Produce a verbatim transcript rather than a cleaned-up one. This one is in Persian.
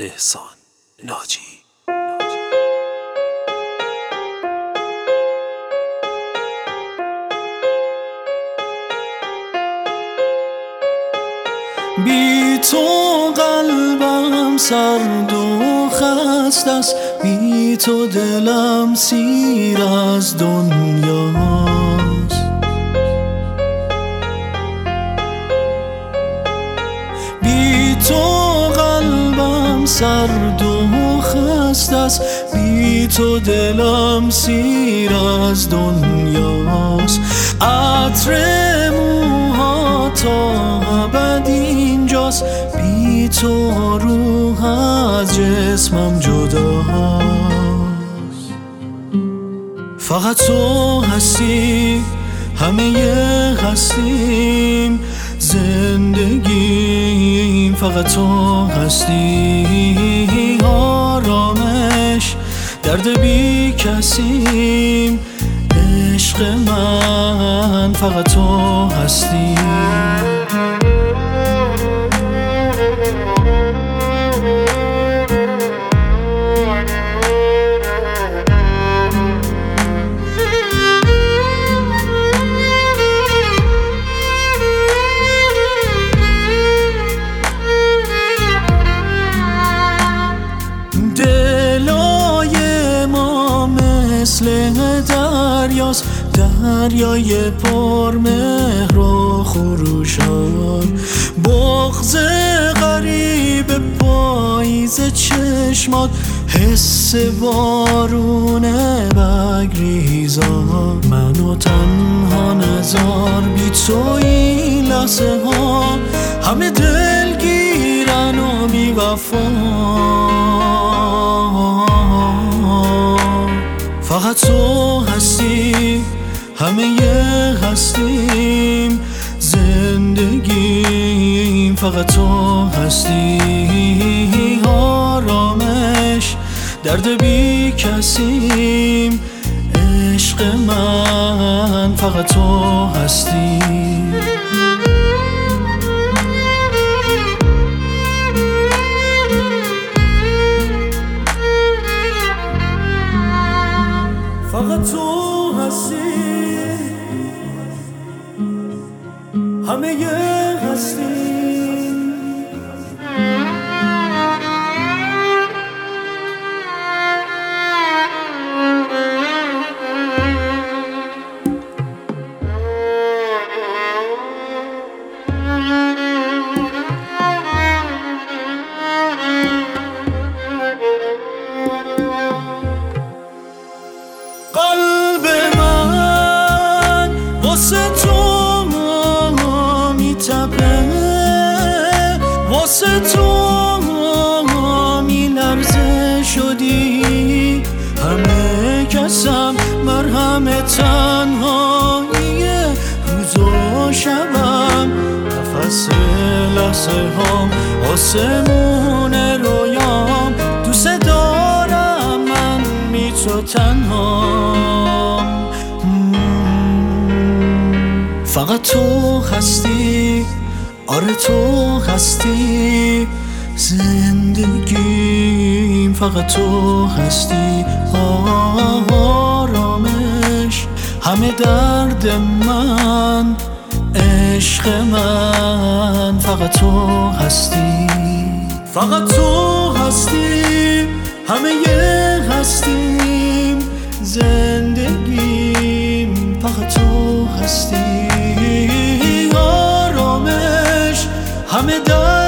احسان ناجی. بی تو قلبم سرد و خسته است، بی تو دلم سیر از دنیاست. بی تو قلبم سرد و خسته است، بی تو دلم سیر از دنیاست. عطر موها تا ابد اینجاست، بی تو روح از جسمم جداست. فقط تو هستی، همه هستیم، زندگیم فقط تو هستی. آرامش درد بی کسیم، عشق من فقط تو هستی. مثل دریاست، دریای پر مهر و خروشان. بغض غریب پاییز چشمات، حس بارون بگریزان. منو تنها نذار، بی تو این لحظه ها همه دلگیرن و بی وفا. فقط تو هستی، همه هستیم، زندگیم فقط تو هستی. آرامش درد بی کسیم، عشق من فقط تو هستی. فقط تو هستی، همه هستی. قلب من واسه تو میتپه، واسه تو میلرزه شدی. همه کسم مرهم تنهایی روز و شبم، نفس لحظه هام آسمون رویام. دوست دارم من بی تو تنهام. فقط تو هستی، آره تو هستی، زندگیم فقط تو هستی. آرامش همه درد من، عشق من فقط تو هستی. فقط تو هستی، همه هستیم، زندگیم فقط تو هستی. آرامش همه در